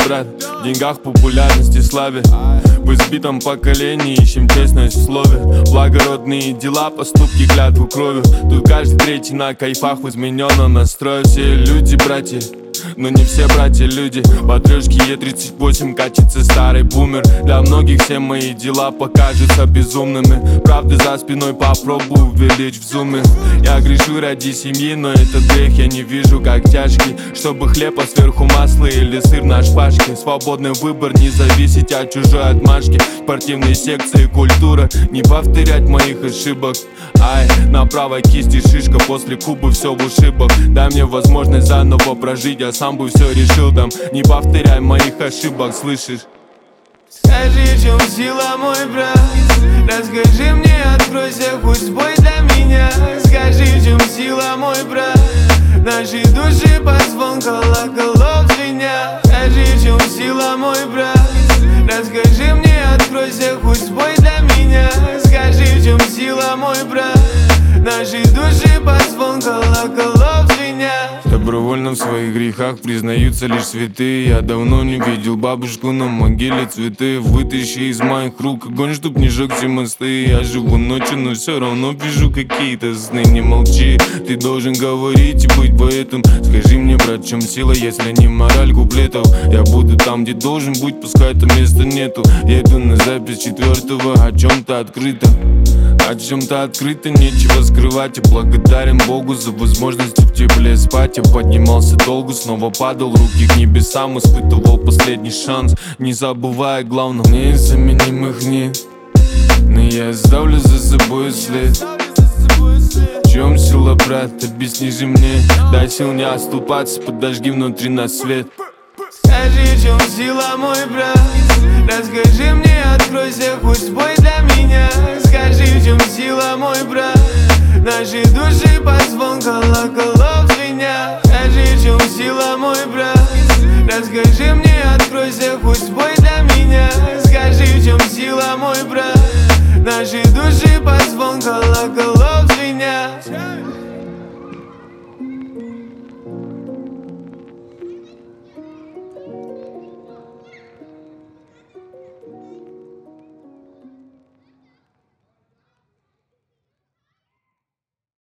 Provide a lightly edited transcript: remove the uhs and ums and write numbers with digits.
брат, в деньгах, популярности, славе. В избитом поколении ищем честность в слове. Благородные дела, поступки, клятву кровью. Тут каждый третий на кайфах, в измененном настрое. Все люди братья, но не все братья люди. По трешке Е38 катится старый бумер. Для многих все мои дела покажутся безумными. Правды за спиной попробую увеличь в зуме. Я грешу ради семьи, но этот грех я не вижу как тяжкий. Чтобы хлеб, а сверху масло или сыр на шпажке. Свободный выбор, не зависеть от чужой отмашки. Спортивные секции, культура, не повторять моих ошибок. Ай, на правой кисти шишка, после Кубы все в ушибах. Дай мне возможность заново прожить, я сам бы все решил там. Не повторяй моих ошибок, слышишь? Скажи, в чем сила, мой брат? Расскажи мне, откройся, пусть бой для меня. Скажи, в чем сила, мой брат? Наши души под звон колоколов звенят. Скажи, в чем сила, мой брат? Расскажи мне, откройся, пусть бой для меня. Скажи, в чем сила, мой брат? Наши души под звон колоколов звенят. Добровольно в своих грехах признаются лишь святые. Я давно не видел бабушку на могиле цветы. Вытащи из моих рук огонь, чтоб не жег все мосты. Я живу ночью, но все равно пишу какие-то сны. Не молчи, ты должен говорить и быть поэтом. Скажи мне, брат, в чем сила, если не мораль куплетов? Я буду там, где должен быть, пускай там места нету. Я иду на запись 4-го, о чем-то открыто. О чем-то открыто, нечего скрывать. Я благодарен Богу за возможность в тепле спать. Я поднимался долго, снова падал, руки к небесам. Испытывал последний шанс, не забывая главного. Незаменимых нет, но я оставлю за собой след. В чем сила, брат, объясни же мне. Дай сил не оступаться, подожги внутри нас свет. Скажи, в чем сила, мой брат? Расскажи мне, откройся, пусть бой для меня. Скажи, в чем сила, мой брат? Наши души под звон колоколов звенят. Скажи, в чем сила, мой брат? Расскажи мне, откройся, пусть бой для меня. Скажи, в чем сила, мой брат? Наши души под звон колоколов